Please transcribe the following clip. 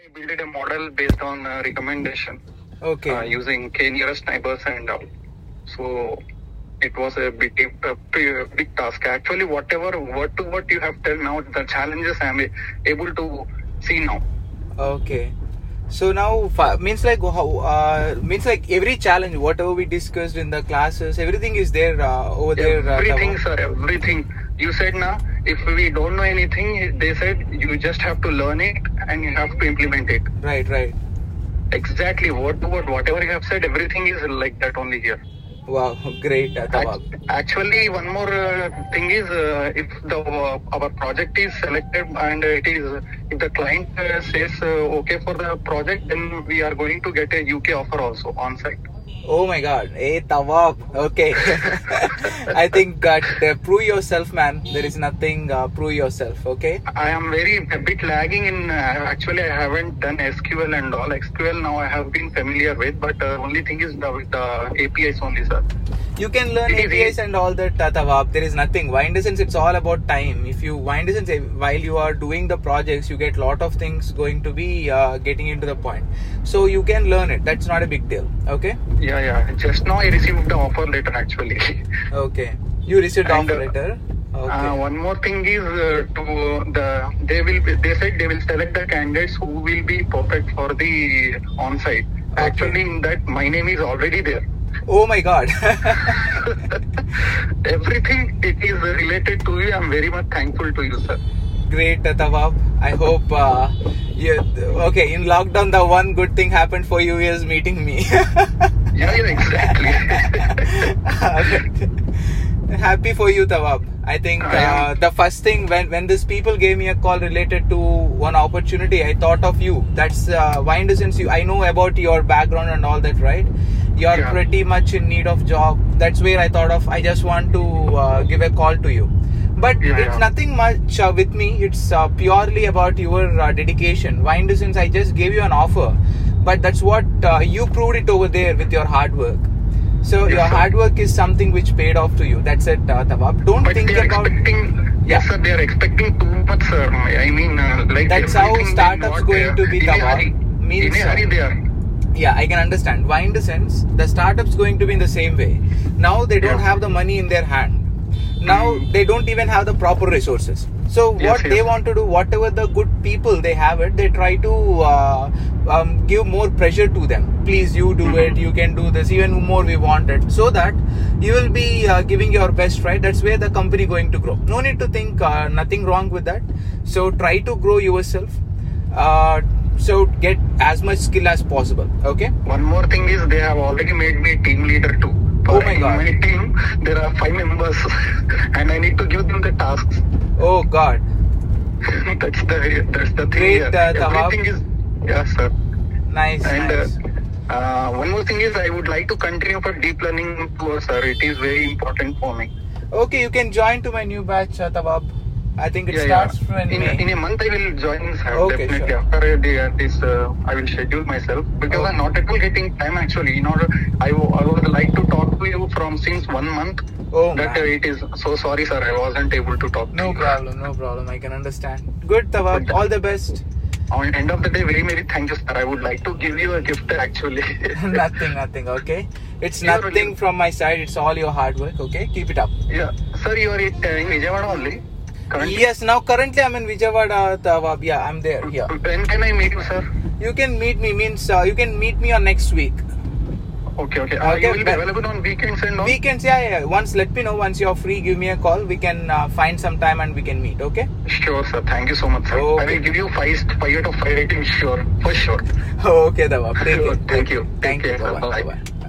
I built a model based on recommendation. Okay. Using k-nearest neighbors and all. So it was a big task. Actually, whatever word to word you have told now, the challenges I am able to see now. Okay. So now means like every challenge, whatever we discussed in the classes, everything is there over there. Everything, sir. Everything. You said now, if we don't know anything, they said you just have to learn it and you have to implement it. Right. Exactly, word to word, whatever you have said, everything is like that only here. Wow, great, Tawab. Actually, one more thing is, if our project is selected and if the client says okay for the project, then we are going to get a UK offer also on site. Oh my God, hey Tawab. Okay. I think prove yourself, man. There is nothing. Prove yourself. Okay. I am a bit lagging in. Actually, I haven't done SQL and all. SQL now I have been familiar with, but only thing is the APIs only, sir. You can learn APIs and all that, Tawab. There is nothing. Why in the sense it's all about time. If you while you are doing the projects, you get lot of things going to be getting into the point. So you can learn it. That's not a big deal. Okay. Yeah. Just now I received the offer letter actually. Okay. You received the offer letter. Okay. One more thing is they said they will select the candidates who will be perfect for the on-site. Okay. Actually, in that my name is already there. Oh my God. Everything it is related to you. I'm very much thankful to you, sir. Great, Tawab. I hope okay, in lockdown the one good thing happened for you is meeting me. Yeah, exactly. Happy for you, Tawab. I think the first thing when these people gave me a call related to one opportunity, I thought of you. That's why in the sense I know about your background and all that, right? You're pretty much in need of job. That's where I thought of. I just want to give a call to you. But it's nothing much with me. It's purely about your dedication. Why in the sense I just gave you an offer, but that's what you proved it over there with your hard work. So your hard work is something which paid off to you. That's it, Tawab. Don't think about. Yes, sir. They are expecting too much, sir. I mean, like that's how startups going to be, Tawab. In a hurry they are. Yeah, I can understand. Why in the sense the startups going to be in the same way. Now they don't have the money in their hand. Now they don't even have the proper resources. So what they want to do, whatever the good people they have it, they try to give more pressure to them. Please, you do it. You can do this. Even more we want it. So that you will be giving your best, right? That's where the company going to grow. No need to think nothing wrong with that. So try to grow yourself. So get as much skill as possible. Okay. One more thing is they have already made me team leader too. Oh my God. In my team, there are 5 members and I need to give them the tasks. Oh God. That's the thing. Great, everything is, sir. Nice. One more thing is I would like to continue for deep learning tour, sir. It is very important for me. Okay, you can join to my new batch, Tawab. I think it starts from May. In a month I will join, sir. Okay, definitely. Sure. After this, I will schedule myself because I'm not at all getting time actually. In order, I would like to talk to you from since 1 month. Oh, that man. It is so sorry, sir. I wasn't able to talk. No problem. I can understand. Good, Tawab. All the best. On the end of the day, very thank you, sir. I would like to give you a gift actually. Nothing. Okay. It's nothing from my side. It's all your hard work. Okay. Keep it up. Yeah, sir. You are in Vijayawada only. Currently? Yes, now currently I'm in Vijayawada, Tawab. Yeah, I'm there. Yeah. When can I meet you, sir? You can meet me, you can meet me on next week. Okay. You will be available on weekends and all? Weekends, yeah. Once, let me know. Once you're free, give me a call. We can find some time and we can meet, okay? Sure, sir. Thank you so much, sir. Okay. I will give you 5 out of 5 rating, sure. For sure. Okay, Tawab. Take it. Thank you. Thank you. Take care, Bye-bye. sir. Bye.